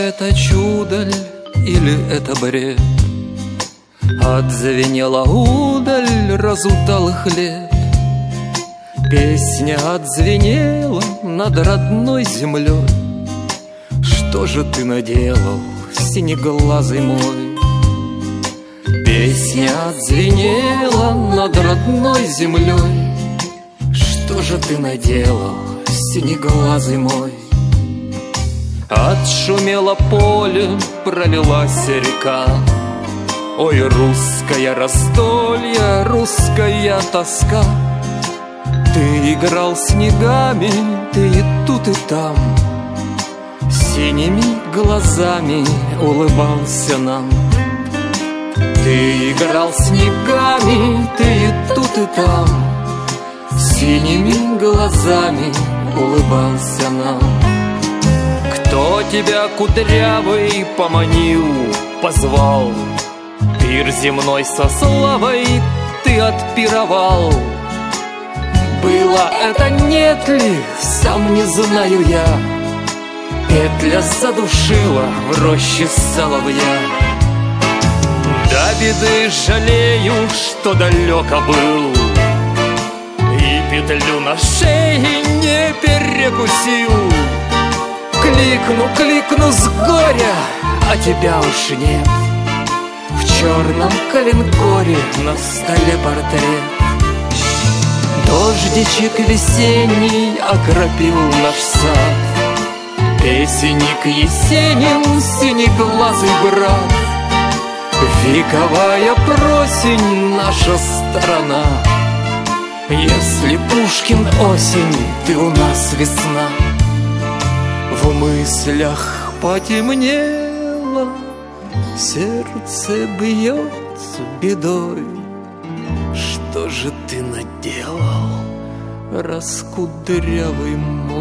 это чудо ль или это бред? Отзвенела удаль разуталых лет. Песня отзвенела над родной землей. Что же ты наделал, синеглазый мой? Песня отзвенела над родной землей. Что же ты наделал, синеглазый мой? Отшумело поле, пролилась река. Ой, русское раздолье, русская тоска. Ты играл снегами, ты и тут, и там. Синими глазами улыбался нам. Ты играл снегами, ты и тут, и там. Синими глазами улыбался нам. Кто тебя, кудрявый, поманил, позвал? Пир земной со славой ты отпировал. Было это, нет ли, сам не знаю я. Петля задушила в роще соловья. До беды жалею, что далеко был, и петлю на шее не перекусил. Кликну с горя, а тебя уж нет. В черном коленкоре на столе портрет. Дождичек весенний окропил наш сад. Песенник Есенин, синеглазый брат. Вековая просень наша сторона. Если Пушкин осень, ты у нас весна. В мыслях потемнело, сердце бьется бедой. Что же ты наделал, раскудрявый мой?